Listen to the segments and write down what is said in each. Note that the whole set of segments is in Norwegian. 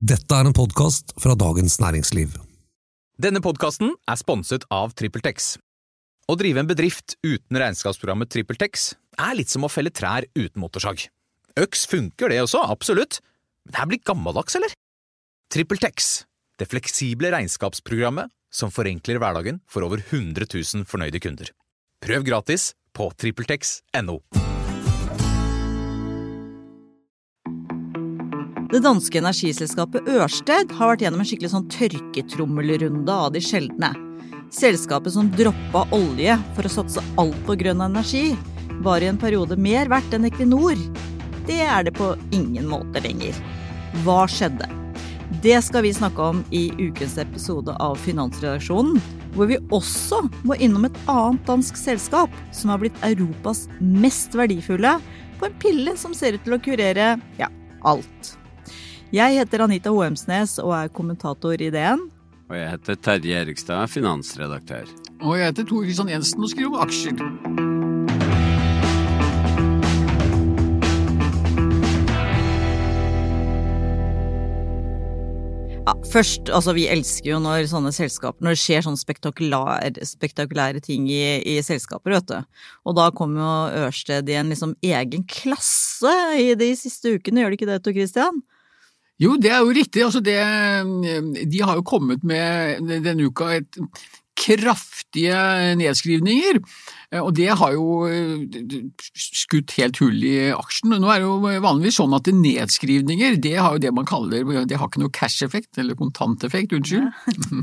Dette en podcast fra Dagens Næringsliv. Denne podcasten sponset av TrippelTex. Å drive en bedrift uten regnskapsprogrammet TrippelTex litt som å felle trær uten motorsag. Øks funker det også, absolutt. Men det blir gammeldags, eller? TrippelTex, det fleksible regnskapsprogrammet som forenkler hverdagen for over 100 000 fornøyde kunder. Prøv gratis på TrippelTex.no. Det danske energiselskapet Ørsted har vært gjennom en skikkelig sånn tørketrommelrunde av de sjeldne. Selskapet som droppet olje for å satse alt på grønn energi, var i en periode mer verdt enn Equinor. Det det på ingen måte lenger. Hva skjedde? Det skal vi snakke om i ukens episode av Finansredaksjonen, hvor vi også må innom et annet dansk selskap som har blitt Europas mest verdifulle på en pille som ser ut til å kurere, alt. Jeg heter Anita Hoemsnes og kommentator i DN. Og jeg heter Terje Erikstad, finansredaktør. Og jeg heter Tor Kristian Jensen og skriver om aksjer. Først, vi elsker jo når sånne selskaper, når det skjer sånne spektakulære ting i selskaper, vet du. Og da kommer jo Ørsted i en liksom egen klasse i de siste ukene, gjør det ikke det, Tor Kristian? Jo, det jo riktig. De har jo kommet med denne uka kraftige nedskrivninger, og det har jo skutt helt hull i aksjen. Nå det jo vanligvis sånn at nedskrivninger, det har jo det man kaller, det har ikke noe cash-effekt, eller kontanteffekt, unnskyld.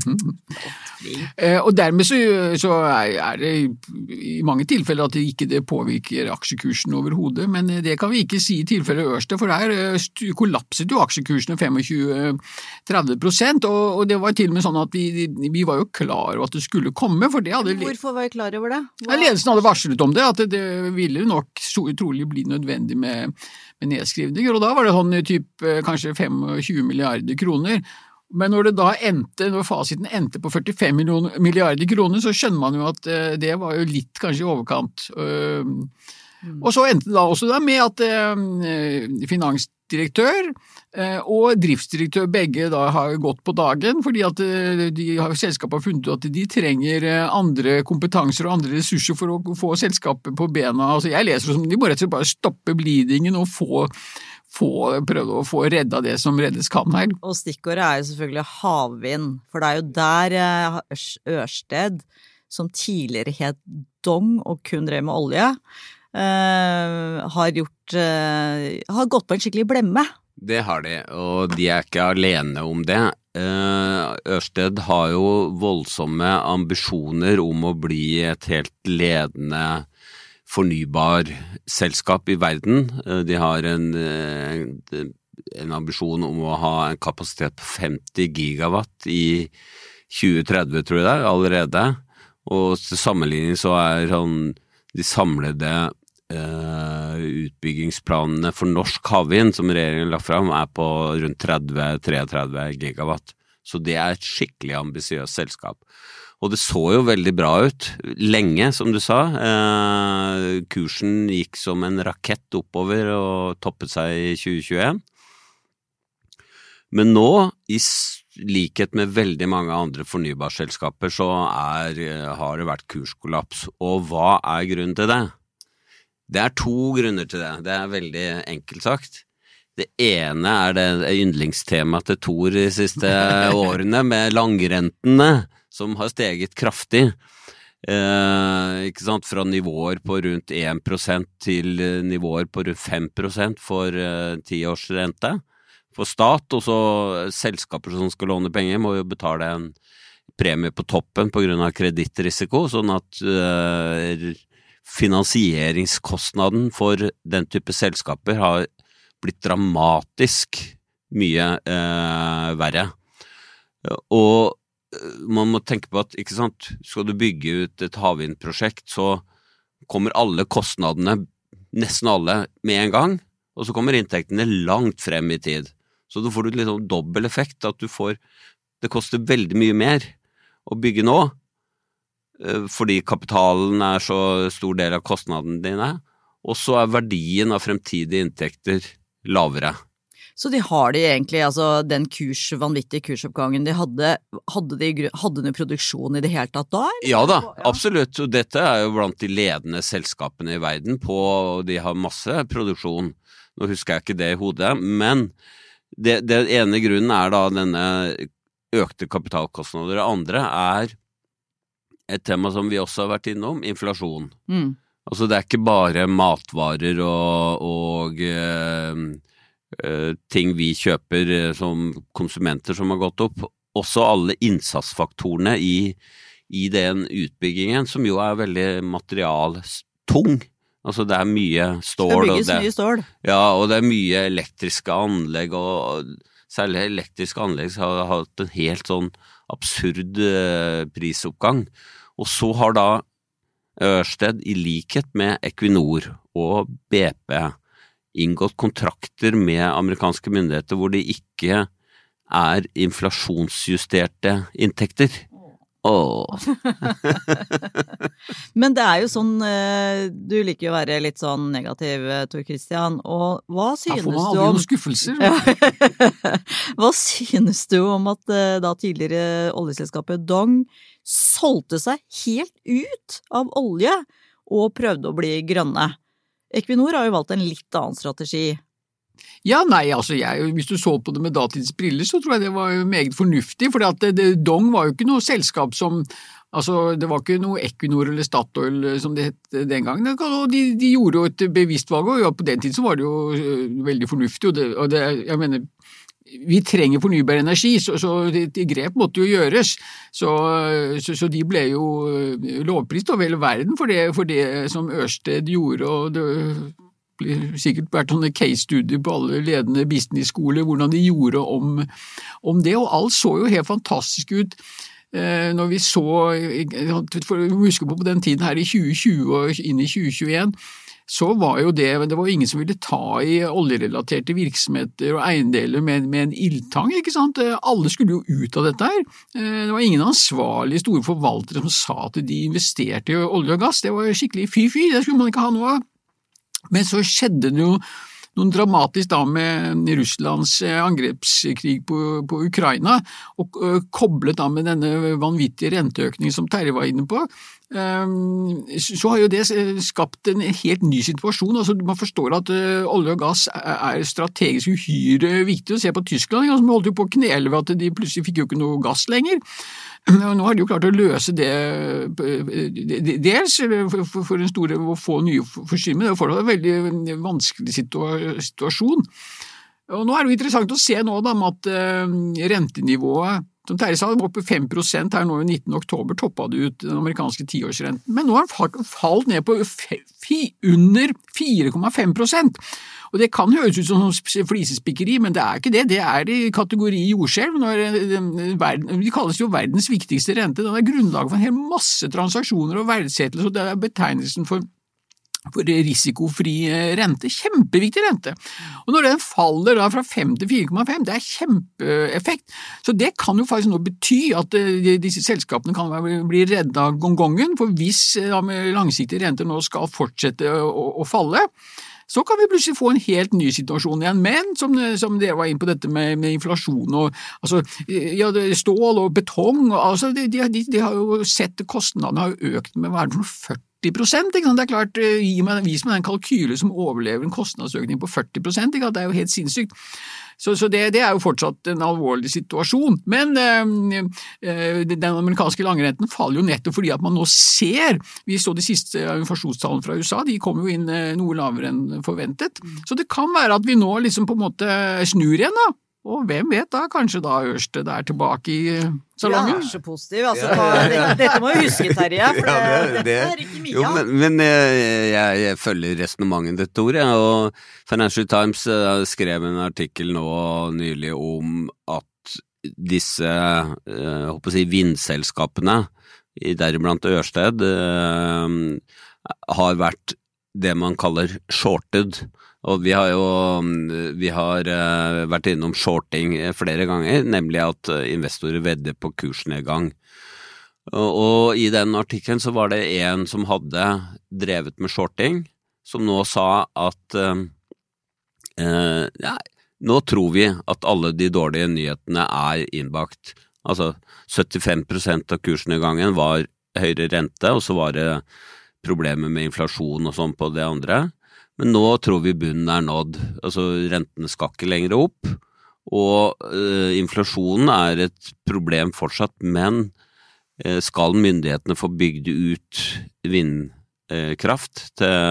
Og dermed så det i mange tilfeller at det påvirker aksjekursen overhodet, men det kan vi ikke si i tilfellet Ørsted, for der kollapset jo aksjekursene 25-30%, og det var til og med sånn at vi var jo klar over at det skulle komme, for det hadde... Hvorfor var jeg klar over det? Ledelsen hadde varslet om det, at det ville nok trolig bli nødvendig med nedskrivninger, og da var det sånn kanskje 25 milliarder kroner. Men når det da når fasiten endte på 45 milliarder kroner, så skjønner man jo at det var jo litt kanskje i overkant. Og så endte det da også med at finansdirektør og driftsdirektør begge da har gått på dagen, fordi at selskapet har funnet ut at de trenger andre kompetanser og andre ressurser for å få selskapet på bena. Altså jeg leser som de må rett og slett bare stoppe bleedingen og prøve å få redda det som reddes kan her. Og stikkordet jo selvfølgelig havvind, for det jo der Ørsted, som tidligere het Dong og kun drev med olje, har gått på en skikkelig blemme. Det har de, og de ikke alene om det. Ørsted har jo voldsomme ambisjoner om å bli et helt ledende fornybar selskap i verden. De har en ambisjon om å ha en kapasitet på 50 gigawatt i 2030, tror jeg allerede. Og til sammenligning så de samlede utbyggingsplanene for norsk havvind som regjeringen lagt frem på rundt 30-33 gigawatt. Så det et skikkelig ambisiøst selskap. Og det så jo veldig bra ut, lenge som du sa. Kursen gikk som en rakett oppover og toppet seg i 2021. Men nå, i likhet med veldig mange andre fornybarselskaper, så har det vært kurskollaps. Og hva grunnen til det? Det to grunner til det. Det veldig enkelt sagt. Det ene det yndlingstemaet til Tor de siste årene med langrentene, som har steget kraftig. Ikke sant? Fra nivåer på rundt 1% til nivåer på rundt 5% for 10-årsrente. For stat, og så selskaper som skal låne penger, må jo betale en premie på toppen på grunn av kredittrisiko, sånn at finansieringskostnaden for den type selskaper har blitt dramatisk mye verre. Og man må tenke på at, ikke sant, skal du bygge ut et havvindprosjekt, så kommer alle kostnadene, nesten alle, med en gang, og så kommer inntektene langt frem i tid. Så du får litt sånn dobbel effekt, at det koster veldig mye mer å bygge nå, fordi kapitalen så stor del av kostnadene dine, og så verdien av fremtidige inntekter lavere. Så de har de egentlig, altså den vanvittige kursoppgangen de hadde de produksjon i det hele tatt da? Eller? Ja da, absolutt. Og dette er jo blant de ledende selskapene i verden og de har masse produksjon. Nå husker jeg ikke det i hodet, men det ene grunnen er da denne økte kapitalkostnader. Det andre er et tema som vi også har vært innom, inflasjon. Altså det er ikke bare matvarer og ting vi kjøper som konsumenter som har gått opp, også alle innsatsfaktorene i den utbyggingen, som jo er veldig materialtung. Altså det er mye stål. Det bygges mye stål. Ja, og det er mye elektriske anlegg, og særlig elektriske anlegg har hatt en helt sånn absurd prisoppgang. Og så har da Ørsted, i likhet med Equinor og BP, inngått kontrakter med amerikanske myndigheter hvor det ikke er inflasjonsjusterte inntekter. Men det er jo sånn, du liker jo å være litt sånn negativ, Tor Christian, og hva synes du om... Da får man aldri noen skuffelser. Hva synes du om at da tidligere oljeselskapet Dong solgte seg helt ut av olje og prøvde å bli grønne? Equinor har jo valgt en litt annen strategi. Ja, nei, altså hvis du så på det med datidens briller, så tror jeg det var meget fornuftig, for Dong var jo ikke noe selskap som, altså det var ikke noe Equinor eller Statoil som det het den gangen, og de gjorde jo et bevisst valg, og ja, på den tiden så var det jo veldig fornuftig, og jeg mener, vi trenger fornybar energi, så det grep måtte jo gjøres, så de ble jo lovprist over hele verden for det som Ørsted gjorde, og det blir sikkert vært sånne case-studier på alle ledende business-skoler, hvordan de gjorde om det, og alt så jo helt fantastisk ut når vi så, for å huske på den tiden her i 2020 og inn i 2021, så var jo det var ingen som ville ta i oljerelaterte virksomheter og eiendeler med en ildtang, ikke sant? Alle skulle jo ut av dette her. Det var ingen ansvarlige store forvaltere som sa at de investerte i olje og gass. Det var skikkelig fy-fy, det skulle man ikke ha noe av. Men så skjedde det jo noen dramatisk da med Russlands angrepskrig på Ukraina, og koblet da med denne vanvittige renteøkningen som Terje var inne på, så har jo det skapt en helt ny situasjon. Altså man forstår at olje og gass er strategisk uhyre viktig. Å se på Tyskland, som holdt jo på å knele ved at de plutselig fikk jo ikke noe gass lenger. Nå har de jo klart å løse det dels for en store å få nye forsyninger, det er fortsatt en veldig vanskelig situasjon. Og nå er det jo interessant å se nå da med at rentenivået, som Terje sa, det var oppe 5% her nå i 19. oktober, toppet det ut den amerikanske 10-årsrenten, men nå har den falt ned på under 4,5%. Og det kan høres ut som flisespikkeri, men det er ikke det. Det er i kategori jordskjelv. De kalles jo verdens viktigste rente. Den er grunnlaget for en hel masse transaksjoner og verdsettelser, og det er betegnelsen for risikofri rente. Kjempeviktig rente. Og når den faller da fra 5 til 4,5, det er kjempeeffekt. Så det kan jo faktisk nå bety at disse selskapene kan bli reddet av gongongen, for hvis langsiktige renter nå skal fortsette å falle, så kan vi plutselig få en helt ny situasjon igjen, men som dere var inne på dette med inflasjon og altså, ja, stål og betong, altså, de har jo sett kostnadene har jo økt med hva er det for 40%, ikke sant? Det er klart, vis meg den kalkyle som overlever en kostnadsøkning på 40%, ikke sant? Det er jo helt sinnssykt. Så det er jo fortsatt en alvorlig situasjon, men den amerikanske langrenten faller jo nettopp fordi at man nå ser, vi så de siste inflasjonstallene fra USA, de kom jo inn noe lavere enn forventet, så det kan være at vi nå liksom på en måte snur igjen da, og hvem vet da, kanskje da Ørsted er tilbake i salongen. Ja, så positiv, altså, dette må jo huske, Terje, for dette er ikke mye. Jo, men jeg følger resonemanget ditt, Tore, og Financial Times skrev en artikkel nå nylig om at disse vindselskapene, deriblant Ørsted, har vært det man kaller shorted, og vi har vært innom shorting flere ganger, nemlig at investorer vedder på kursnedgang. Og i den artikkelen så var det en som hadde drevet med shorting, som nå sa at nå tror vi at alle de dårlige nyhetene innbakt. Altså 75% av kursnedgangen var høyere rente, og så var det problemer med inflasjon og sånn på det andre. Men nå tror vi bunnen nådd. Altså rentene skal ikke lenger opp, og inflasjonen et problem fortsatt, men skal myndighetene få bygd ut vindkraft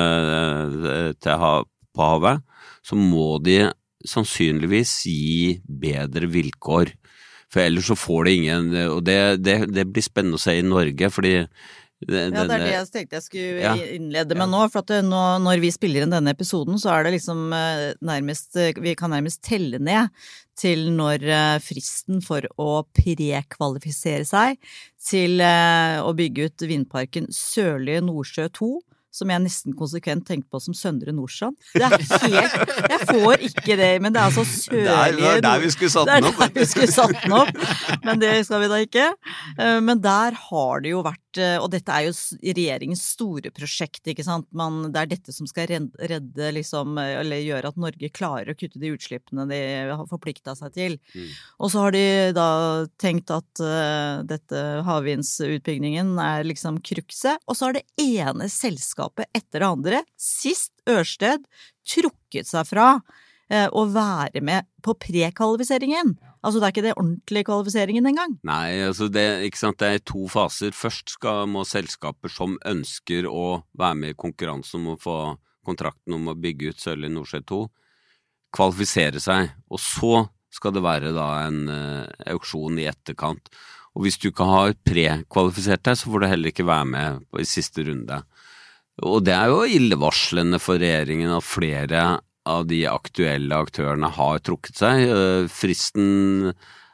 på havet, så må de sannsynligvis gi bedre vilkår. For ellers så får det ingen, og det blir spennende å se i Norge, fordi det det jeg tenkte jeg skulle innlede med nå, for at når vi spiller inn denne episoden, så det liksom vi kan nærmest telle ned til når fristen for å prekvalifisere seg til å bygge ut vindparken Sørlige Nordsjø 2, som jeg nesten konsekvent tenker på som Søndre Nordstrand. Det helt, jeg får ikke det, men det altså Sørlige... Det der vi skulle satt den opp. Det der vi skulle satt den opp, men det skal vi da ikke. Men der har det jo vært, og dette jo regjeringens store prosjekt, ikke sant? Det dette som skal redde, liksom, eller gjøre at Norge klarer å kutte de utslippene de har forpliktet seg til. Og så har de da tenkt at dette havvindsutbyggingen liksom krukset, og så har det ene selskapet etter det andre, sist Ørsted, trukket seg fra å være med på prekvalifiseringen. Altså det ikke det ordentlige kvalifiseringen engang. Nei, altså ikke sant, det 2 faser. Først må selskaper som ønsker å være med i konkurransen om å få kontrakten om å bygge ut Sørlige Nordsjø 2, kvalifisere seg, og så skal det være da en auksjon i etterkant. Og hvis du ikke har prekvalifisert deg, så får du heller ikke være med i siste runde. Og det jo illevarslende for regjeringen at flere av de aktuelle aktørene har trukket seg. Fristen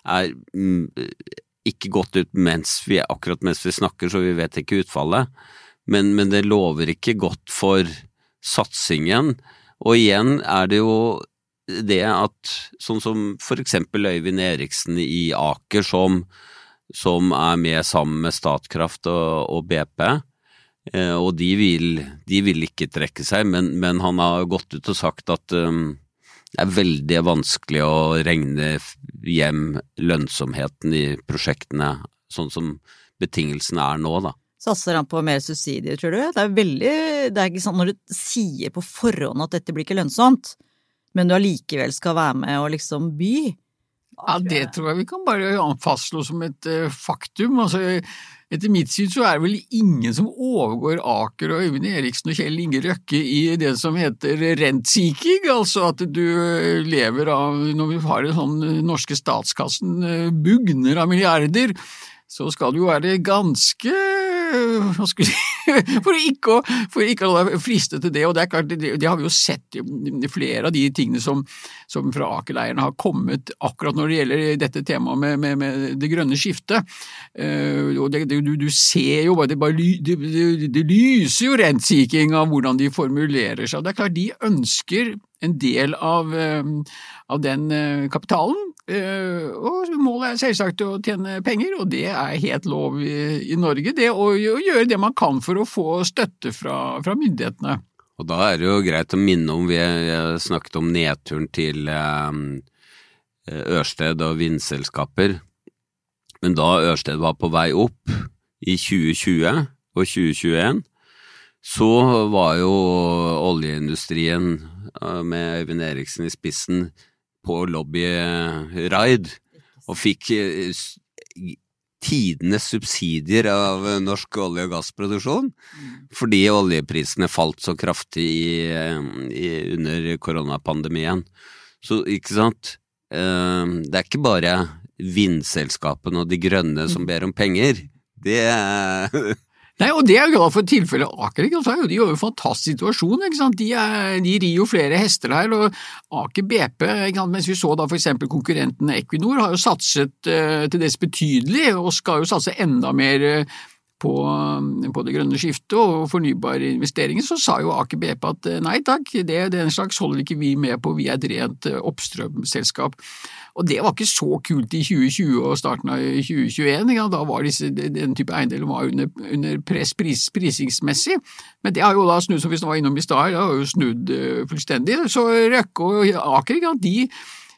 ikke gått ut akkurat mens vi snakker, så vi vet ikke utfallet. Men det lover ikke godt for satsingen. Og igjen det jo det at, sånn som for eksempel Øyvind Eriksen i Aker, som med sammen med Statkraft og BP, og de vil ikke trekke seg, men han har gått ut og sagt at det veldig vanskelig å regne hjem lønnsomheten i prosjektene, sånn som betingelsene nå da. Satser han på mer subsidier, tror du? Det ikke sånn når du sier på forhånd at dette blir ikke lønnsomt, men du allikevel skal være med og liksom by. Ja, det tror jeg vi kan bare fastslå som et faktum. Altså, etter mitt syn så det vel ingen som overgår Aker og Øyvind Eriksen og Kjell Inge Røkke i det som heter rent-seeking, altså at du lever av, når vi har en sånn norske statskassen bugner av milliarder, så skal du jo være ganske for ikke å være fristet til det, og det klart, det har vi jo sett flere av de tingene som fra Aker-leiren har kommet akkurat når det gjelder dette temaet med det grønne skiftet, og du ser jo det lyser jo rent-seeking av hvordan de formulerer seg, og det klart de ønsker en del av den kapitalen, og målet selvsagt å tjene penger, og det helt lov i Norge, det å gjøre det man kan for å få støtte fra myndighetene. Og da det jo greit å minne om, vi har snakket om nedturen til Ørsted og vindselskaper, men da Ørsted var på vei opp i 2020 og 2021, så var jo oljeindustrien med Øyvind Eriksen i spissen på lobbyraid, og fikk tidenes subsidier av norsk olje- og gassproduksjon, fordi oljeprisene falt så kraftig under koronapandemien. Så, ikke sant, det ikke bare vindselskapene og de grønne som ber om penger, det Nei, og det jeg glad for tilfellet Aker, de har jo en fantastisk situasjon, ikke sant? De rir jo flere hester her, og Aker BP, mens vi så da for eksempel konkurrenten Equinor, har jo satset til dess betydelig, og skal jo satse enda mer på det grønne skiftet og fornybare investeringer, så sa jo Aker BP at nei takk, den slags holder ikke vi med på, vi et rent oppstrømselskap. Og det var ikke så kult i 2020 og starten av 2021, da var den type eiendeler var under press prisingsmessig, men det har jo da snudd, som vi var innom i stad, det har jo snudd fullstendig, så Røkke og Aker,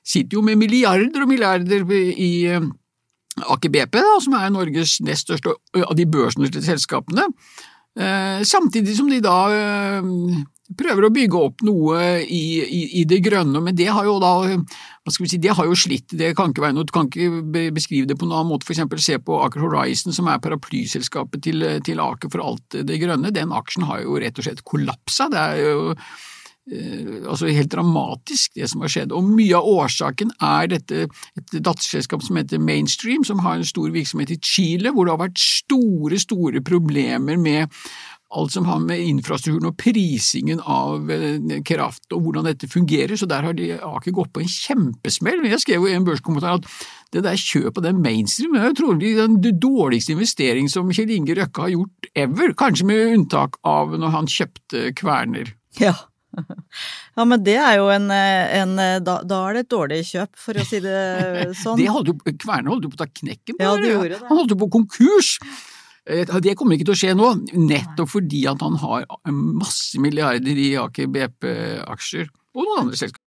sitter jo med milliarder og milliarder i Aker BP, da, som Norges nest største av de børsnoterte selskapene, samtidig som de da prøver å bygge opp noe i det grønne, men det har jo da, hva skal vi si, det har jo slitt, det kan ikke være noe, du kan ikke beskrive det på noen annen måte, for eksempel se på Aker Horizon, som paraplyselskapet til Aker for alt det grønne, den aksjen har jo rett og slett kollapset, det jo altså helt dramatisk det som har skjedd, og mye av årsaken dette et datterselskap som heter Mainstream, som har en stor virksomhet i Chile, hvor det har vært store problemer med alt som har med infrastrukturen og prisingen av kraft og hvordan dette fungerer, så der har Aker gått på en kjempesmell. Jeg skrev jo i en børskommentar at det der kjøp av den Mainstream er jo trolig den dårligste investering som Kjell Inge Røkke har gjort ever, kanskje med unntak av når han kjøpte Kværner. Ja, men det jo da det et dårlig kjøp, for å si det sånn. Kværner holdt jo på å ta knekken på det. Ja, det gjorde det. Han holdt jo på konkurs. Det kommer ikke til å skje nå, nettopp fordi at han har masse milliarder i Aker BP-aksjer og noen andre selskaper.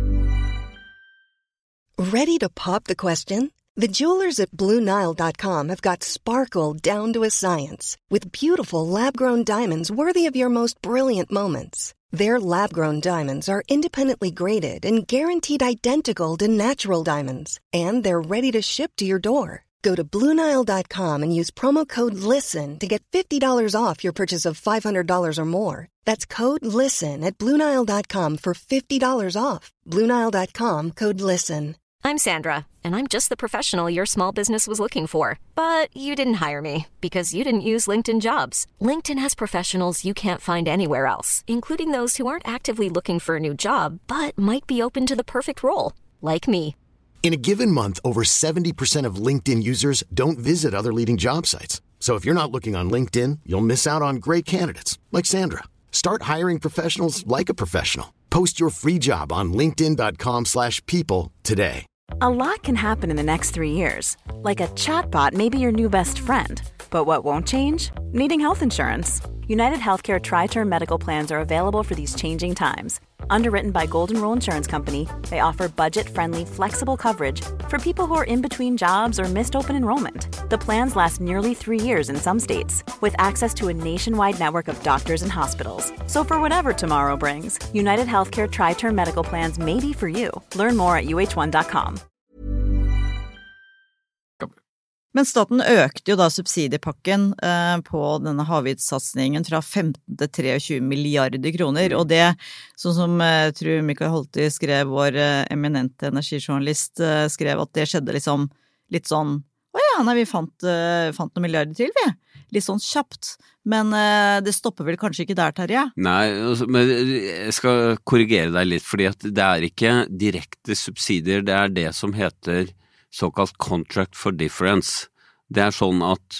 Ready to pop the question? The jewelers at BlueNile.com have got sparkle down to a science with beautiful lab-grown diamonds worthy of your most brilliant moments. Their lab-grown diamonds are independently graded and guaranteed identical to natural diamonds, and they're ready to ship to your door. Go to BlueNile.com and use promo code LISTEN to get $50 off your purchase of $500 or more. That's code LISTEN at BlueNile.com for $50 off. BlueNile.com, code LISTEN. I'm Sandra, and I'm just the professional your small business was looking for. But you didn't hire me because you didn't use LinkedIn Jobs. LinkedIn has professionals you can't find anywhere else, including those who aren't actively looking for a new job, but might be open to the perfect role, like me. In a given month, over 70% of LinkedIn users don't visit other leading job sites. So if you're not looking on LinkedIn, you'll miss out on great candidates like Sandra. Start hiring professionals like a professional. Post your free job on linkedin.com/people today. A lot can happen in the next 3 years. Like a chatbot may be your new best friend. But what won't change? Needing health insurance. United Healthcare Tri-Term Medical Plans are available for these changing times. Underwritten by Golden Rule Insurance Company, they offer budget-friendly, flexible coverage for people who are in between jobs or missed open enrollment. The plans last nearly 3 years in some states, with access to a nationwide network of doctors and hospitals. So for whatever tomorrow brings, United Healthcare Tri-Term Medical Plans may be for you. Learn more at uh1.com. Men staten økte jo da subsidiepakken på denne havvindsatsningen fra 15 til 23 milliarder kroner, og det, sånn som tror Mikael Holti skrev, vår eminente energijournalist, skrev at det skjedde liksom litt sånn, vi fant noen milliarder til, litt sånn kjapt, men det stopper vel kanskje ikke der, Terje? Nei, men jeg skal korrigere deg litt, fordi at det ikke direkte subsidier, det det som heter såkalt contract for difference. Det sånn at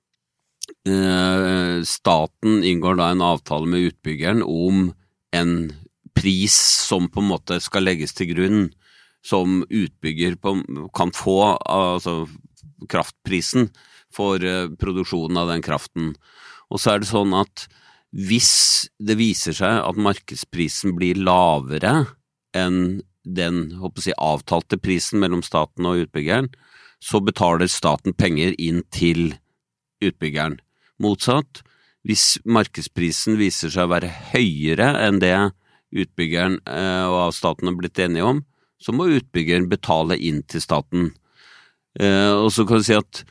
staten inngår da en avtale med utbyggeren om en pris som på en måte skal legges til grunn, som utbygger kan få, altså kraftprisen for produksjonen av den kraften. Og så det sånn at hvis det viser seg at markedsprisen blir lavere enn den avtalte prisen mellom staten og utbyggeren, så betaler staten penger inn til utbyggeren. Motsatt, hvis markedsprisen viser seg å være høyere enn det utbyggeren og staten har blitt enige om, så må utbyggeren betale inn til staten. Og så kan du si at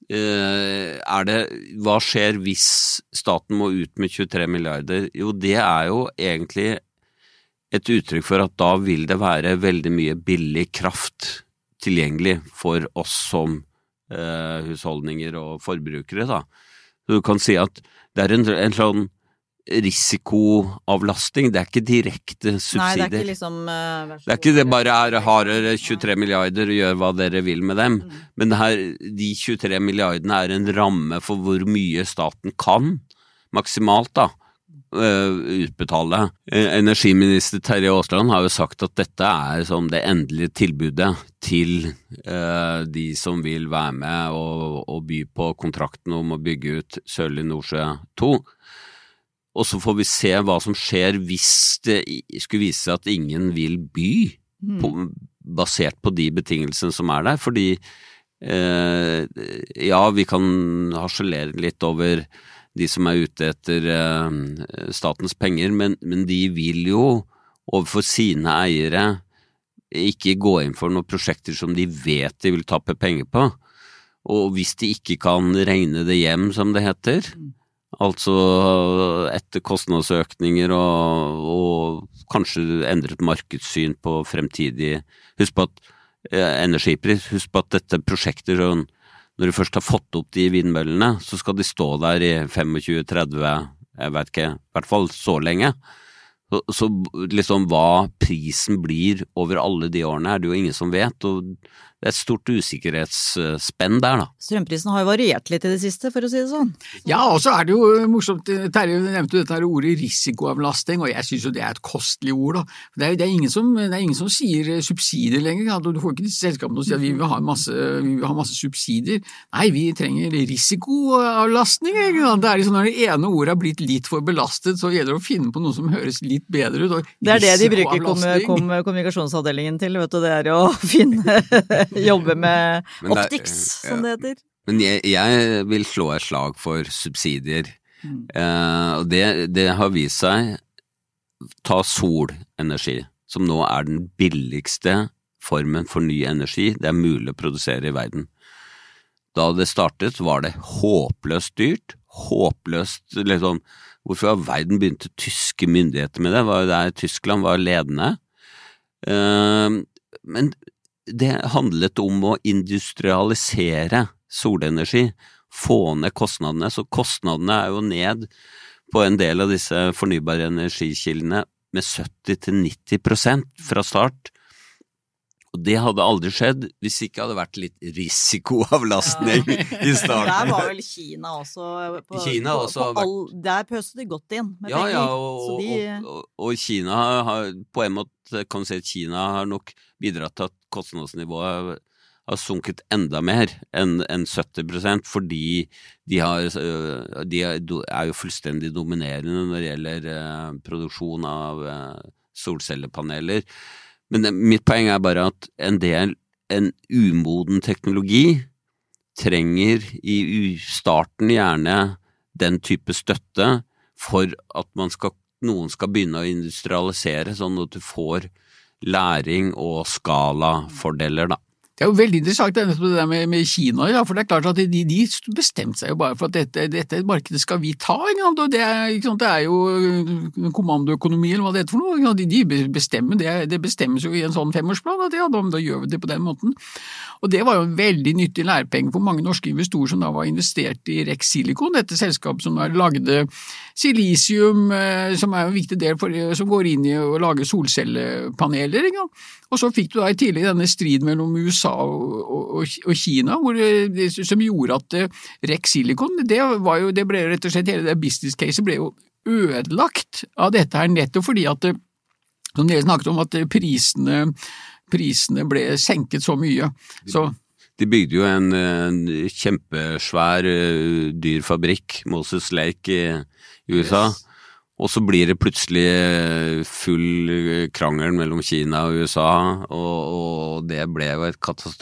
hva skjer hvis staten må ut med 23 milliarder? Jo, det jo egentlig et uttrykk for at da vil det være veldig mye billig kraft tilgjengelig for oss som husholdninger og forbrukere da. Så du kan si at det en sånn risikoavlasting, det ikke direkte subsidier. Nei, det ikke liksom... det ikke det bare har dere 23 milliarder og gjør hva dere vil med dem, men de 23 milliardene en ramme for hvor mye staten kan, maksimalt da, utbetale. Energiminister Terje Aasland har jo sagt at dette som det endelige tilbudet til de som vil være med og by på kontrakten om å bygge ut Sørlige Nordsjø 2. Og så får vi se hva som skjer hvis det skulle vise seg at ingen vil by basert på de betingelsene som der, fordi ja, vi kan harselere litt over de som ute etter statens penger, men de vil jo overfor sine eiere ikke gå inn for noen prosjekter som de vet de vil tappe penger på, og hvis de ikke kan regne det hjem, som det heter, altså etter kostnadsøkninger og kanskje endret markedssyn på fremtidig, husk på at energipris, husk på at dette prosjekter, når du først har fått opp de vindmøllene, så skal de stå der i 25-30, jeg vet ikke, i hvert fall så lenge. Så liksom hva prisen blir over alle de årene det jo ingen som vet, og det et stort usikkerhetsspenn der da. Strømprisen har jo variert litt i det siste, for å si det sånn. Ja, og så det jo morsomt, Terje nevnte dette her ordet risikoavlasting, og jeg synes jo det et kostelig ord da. Det er ingen som sier subsidier lenger, du får ikke disse selskapene til å si at vi vil ha masse subsidier. Nei, vi trenger risikoavlastning, ikke? Det liksom når det ene ordet har blitt litt for belastet, så gjelder det å finne på noe som høres litt bedre ut. Det det de bruker kommunikasjonsavdelingen til, vet du, det å finne jobbe med optics, som det heter. Men jeg vil slå et slag for subsidier. Og det har vist seg ta solenergi, som nå den billigste formen for ny energi det mulig å produsere i verden. Da det startet var det håpløst dyrt, håpløst liksom, hvorfor har verden begynte tyske myndigheter med det? Var der Tyskland var ledende. Men det handlet om å industrialisere solenergi, få ned kostnadene, så kostnadene jo ned på en del av disse fornybare energikildene med 70-90% fra start. Og det hadde aldri skjedd hvis ikke hadde vært litt risikoavlastning i starten. Der var vel Kina også. Der pøste de godt inn med penger. Og Kina har på en måte, kan si at Kina har nok bidratt til at kostnadsnivået har sunket enda mer enn 70%, fordi de jo fullstendig dominerende når det gjelder produksjon av solcellepaneler. Men mitt poeng bare at en umoden teknologi trenger i starten gjerne den type støtte for at noen skal begynne å industrialisere, sånn at du får læring og skalafordeler da. Det jo veldig interessant det der med Kina, ja, for det klart at de bestemte seg jo bare for at dette markedet skal vi ta, og det jo kommandoøkonomi eller hva det heter for noe, de bestemmer, det bestemmes jo i en sånn femårsplan, at da gjør vi det på den måten. Og det var jo en veldig nyttig lærepenge for mange norske investorer som da var investert i Rex Silicon, dette selskapet som da lagde silisium, som en viktig del som går inn i å lage solcellepaneler, og så fikk du da i tidlig denne strid mellom USA og Kina, som gjorde at Rex Silicon, det ble rett og slett hele det business case ble jo ødelagt av dette her, nettopp fordi at, som dere snakket om, at prisene ble senket så mye. De bygde jo en kjempesvær dyr fabrikk, Moses Lake i USA, og så blir det plutselig full krangel mellom Kina og USA, og det ble jo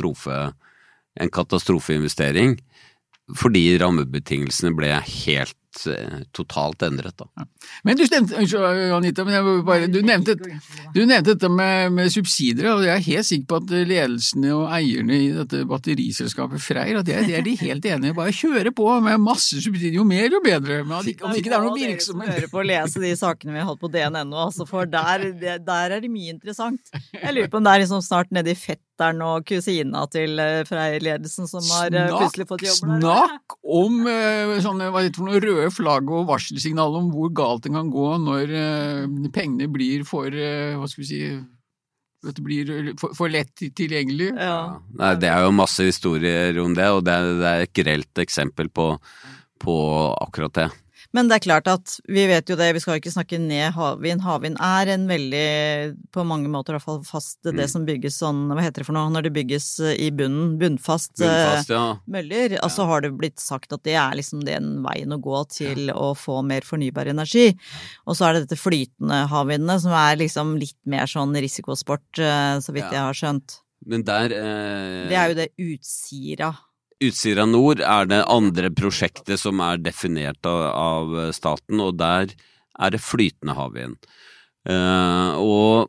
en katastrofeinvestering, fordi rammebetingelsene ble helt totalt endret da. Ja. Men du stemte, Anita, du nevnte dette med subsidier, og jeg er helt sikker på at ledelsene og eierne i dette batteriselskapet Freyr, at det de helt enige, bare kjøre på med masse subsidier, jo mer jo bedre, men om ikke det noe virksomhet. Høre på å lese de sakene vi har hatt på DN.no, altså, for der det mye interessant. Jeg lurer på om det liksom snart nede i fetteren og kusina til Freyr-ledelsen som har plutselig fått jobben. Snakk om sånne, hva heter det for noe, røde flagg og varselsignal om hvor galt det kan gå når pengene blir for, hva skal vi si, det blir for lett tilgjengelig. Ja. Nei, det jo masse historier om det, og det et grelt eksempel på akkurat det. Men det klart at vi vet jo det, vi skal ikke snakke ned havvind. Havvind en veldig, på mange måter i hvert fall fast, det som bygges sånn, hva heter det for noe, når det bygges i bunnfast møller. Altså har det blitt sagt at det liksom den veien å gå til å få mer fornybar energi. Og så det dette flytende havvindene, som liksom litt mer sånn risikosport, så vidt jeg har skjønt. Men der... Det jo det Utsira Nord det andre prosjektet som definert av staten, og der det flytende havvind. Og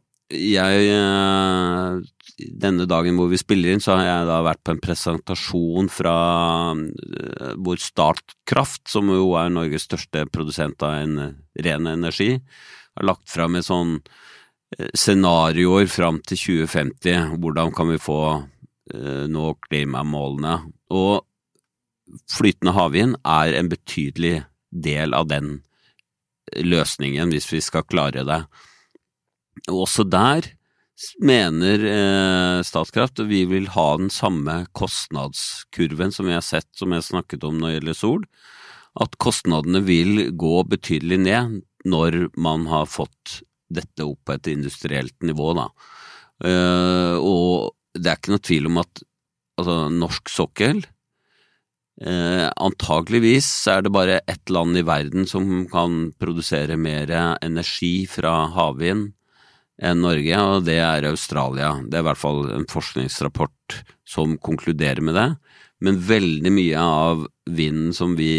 denne dagen hvor vi spiller inn, så har jeg da vært på en presentasjon fra hvor Statkraft, som jo Norges største produsent av en ren energi, har lagt frem med sånn scenarioer fram til 2050, hvordan kan vi få nå klimamålene, og flytende havvind en betydelig del av den løsningen hvis vi skal klare det. Og også der mener Statkraft at vi vil ha den samme kostnadskurven som vi har sett, som jeg snakket om når det gjelder sol, at kostnadene vil gå betydelig ned når man har fått dette opp på et industrielt nivå da. Og det ikke noe tvil om at norsk sokkel, antageligvis det bare ett land i verden som kan produsere mer energi fra havvind enn Norge, og det Australia. Det i hvert fall en forskningsrapport som konkluderer med det, men veldig mye av vinden som vi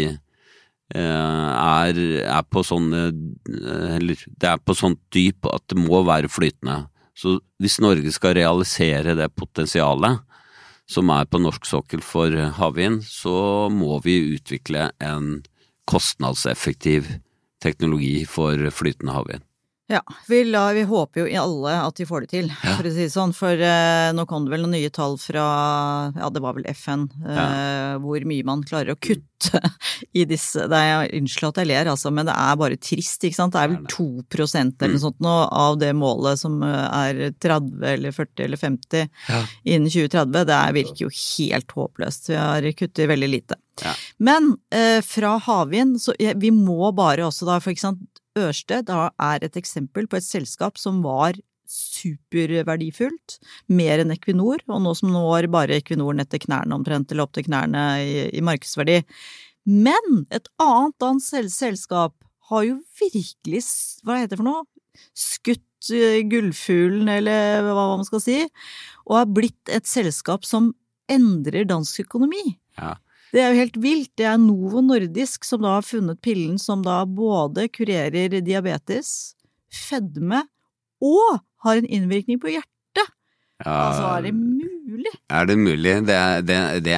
på sånne, eller det på sånt dyp at det må være flytende. Så hvis Norge skal realisere det potensialet som på norsk sokkel for havvind, så må vi utvikle en kostnadseffektiv teknologi for flytende havvind. Ja, vi håper jo i alle at de får det til, for å si det sånn, for nå kom det vel noen nye tall fra, det var vel FN, hvor mye man klarer å kutte i disse, det unnskyld at jeg ler altså, men det bare trist, ikke sant? Det vel 2% eller noe sånt nå av det målet som 30 eller 40 eller 50 innen 2030, det virker jo helt håpløst, vi har kuttet veldig lite. Men fra havvind, så vi må bare også da, for eksempel, Ørsted et eksempel på et selskap som var superverdifullt, mer enn Equinor, og nå som når bare Equinor ned til knærne omtrent, eller opp til knærne i markedsverdi. Men et annet selskap har jo virkelig, hva heter det for noe? Skutt gullfuglen, eller hva man skal si, og har blitt et selskap som endrer dansk økonomi. Ja. Det jo helt vilt, det Novo Nordisk som da har funnet pillen som da både kurerer diabetes, fedme og har en innvirkning på hjertet. Ja, altså, det mulig? Det mulig? Det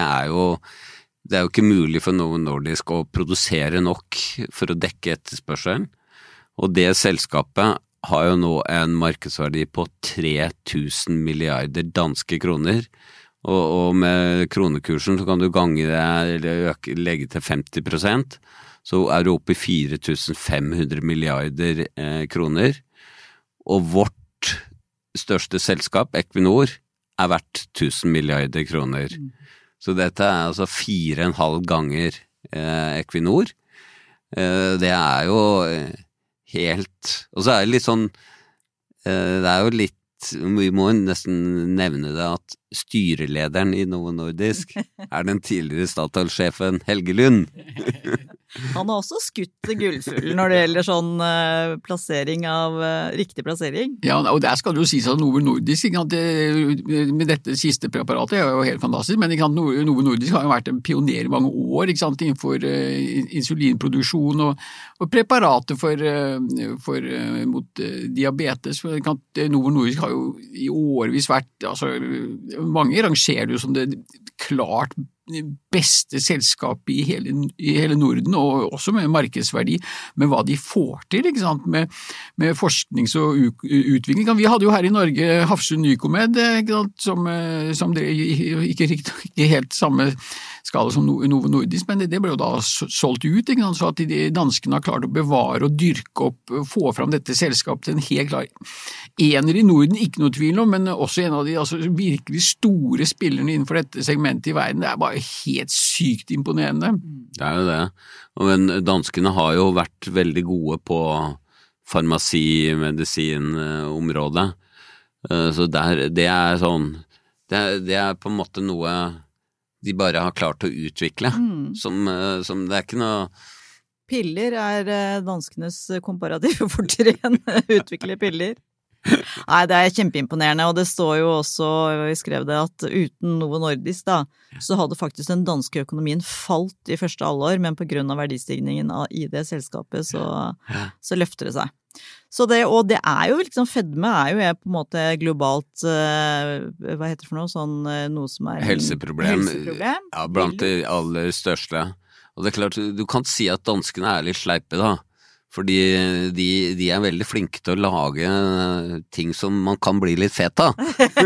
jo ikke mulig for Novo Nordisk å produsere nok for å dekke etterspørselen, og det selskapet har jo nå en markedsverdi på 3000 milliarder danske kroner, og med kronekursen så kan du gange det, eller legge til 50%, så du oppe i 4500 milliarder kroner, og vårt største selskap, Equinor, verdt 1000 milliarder kroner. Så dette altså 4,5 ganger Equinor. Det jo helt, og så det litt sånn, det jo litt, vi må nesten nevne det at styrelederen i Novo Nordisk den tidligere Statoil-sjefen Helge Lund. Han har også skutt gullfuglen når det gjelder sånn plassering av riktig plassering. Ja, og der skal det jo sies at Novo Nordisk, med dette siste preparatet jo helt fantastisk, men Novo Nordisk har jo vært en pioner i mange år innenfor insulinproduksjon og preparater mot diabetes. Novo Nordisk har jo i årvis vært, altså mange rangerer jo som det klart beste selskapet i hele Norden, og også med markedsverdi, med hva de får til, ikke sant? Med forsknings- og utvikling. Vi hadde jo her i Norge Hafslund Nycomed, som det ikke helt samme skala som Novo Nordisk, men det ble jo da solgt ut, ikke sant? Så at de danskene har klart å bevare og dyrke opp, få fram dette selskapet til en helt klar ener i Norden, ikke noe tvil om, men også en av de virkelig store spillerne innenfor dette segmentet i verden. Det er bare helt sykt imponerende. Det er jo det, men danskene har jo vært veldig gode på farmasi-medisinområdet, så det er sånn, det er på en måte noe de bare har klart å utvikle, som det er ikke noe... Piller er danskenes komparative fortrinn, utvikle piller. Nei, det er kjempeimponerende, og det står jo også, vi skrev det, at uten Novo Nordisk da, så hadde faktisk den danske økonomien falt i første halvår, men på grunn av verdistigningen i det selskapet så løfter det seg. Så og det er jo liksom, fedme er jo på en måte globalt, hva heter det for noe, sånn noe som er helseproblem. Ja, blant de aller største. Og det er klart, du kan si at danskene er litt sleipe da, fordi de er veldig flinke til å lage ting som man kan bli litt fet av.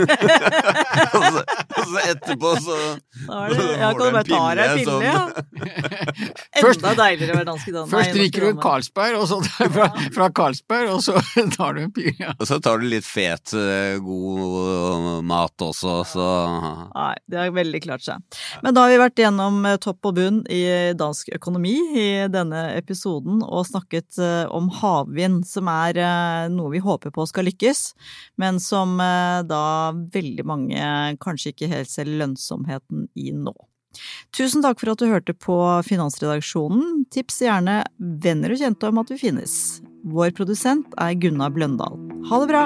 og så etterpå så kan du bare ta deg en pille, ja. Enda deiligere å være dansk i Danmark. Først drikker du Carlsberg, og så fra Carlsberg, og så tar du en pille. Ja. Og så tar du litt fet, god mat også, så... Nei, det har veldig klart seg. Men da har vi vært gjennom topp og bunn i dansk økonomi i denne episoden, og snakket om havvind, som er noe vi håper på skal lykkes, men som da veldig mange kanskje ikke helt ser lønnsomheten i nå. Tusen takk for at du hørte på Finansredaksjonen. Tips gjerne venner og kjente om at vi finnes. Vår produsent er Gunnar Bløndal. Ha det bra!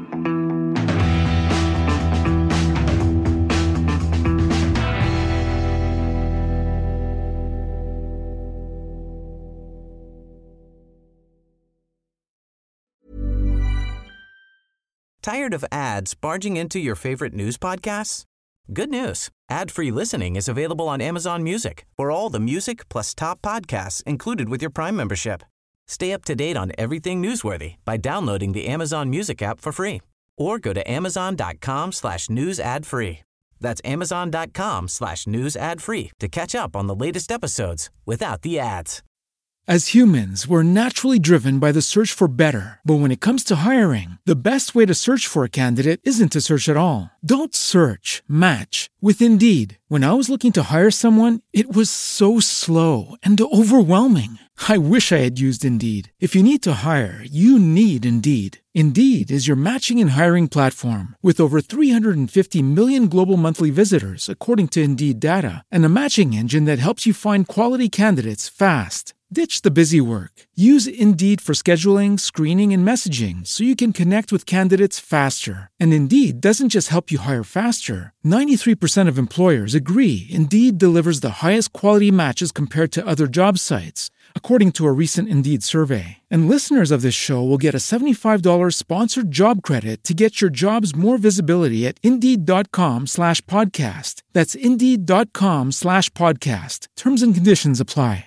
Tired of ads barging into your favorite news podcasts? Good news. Ad-free listening is available on Amazon Music for all the music plus top podcasts included with your Prime membership. Stay up to date on everything newsworthy by downloading the Amazon Music app for free or go to amazon.com/news ad free. That's amazon.com/news ad free to catch up on the latest episodes without the ads. As humans, we're naturally driven by the search for better. But when it comes to hiring, the best way to search for a candidate isn't to search at all. Don't search, match with Indeed. When I was looking to hire someone, it was so slow and overwhelming. I wish I had used Indeed. If you need to hire, you need Indeed. Indeed is your matching and hiring platform with over 350 million global monthly visitors, according to Indeed data, and a matching engine that helps you find quality candidates fast. Ditch the busy work. Use Indeed for scheduling, screening, and messaging so you can connect with candidates faster. And Indeed doesn't just help you hire faster. 93% of employers agree Indeed delivers the highest quality matches compared to other job sites, according to a recent Indeed survey. And listeners of this show will get a $75 sponsored job credit to get your jobs more visibility at Indeed.com/podcast. That's Indeed.com/podcast. Terms and conditions apply.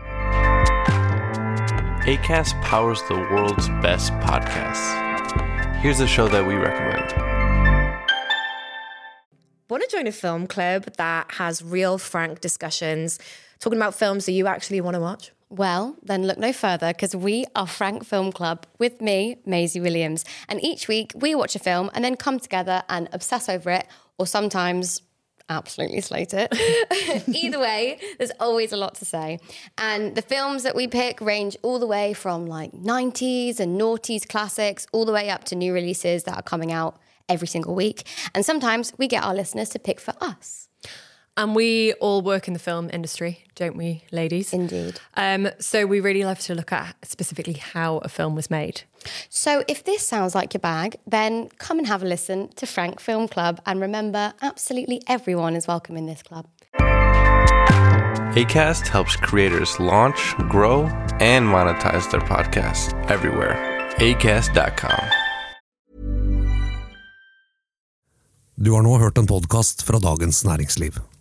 Acast powers the world's best podcasts. Here's a show that we recommend. Want to join a film club that has real, frank discussions, talking about films that you actually want to watch? Well, then look no further, because we are Frank Film Club with me, Maisie Williams. And each week we watch a film and then come together and obsess over it, or sometimes absolutely slate it. Either way, there's always a lot to say. And the films that we pick range all the way from like 90s and noughties classics all the way up to new releases that are coming out every single week. And sometimes we get our listeners to pick for us. And we all work in the film industry, don't we, ladies? Indeed. So we really love to look at specifically how a film was made. So if this sounds like your bag, then come and have a listen to Frank Film Club. And remember, absolutely everyone is welcome in this club. Acast helps creators launch, grow, and monetize their podcasts everywhere. Acast.com. Du har nå hørt en podcast fra Dagens Næringsliv.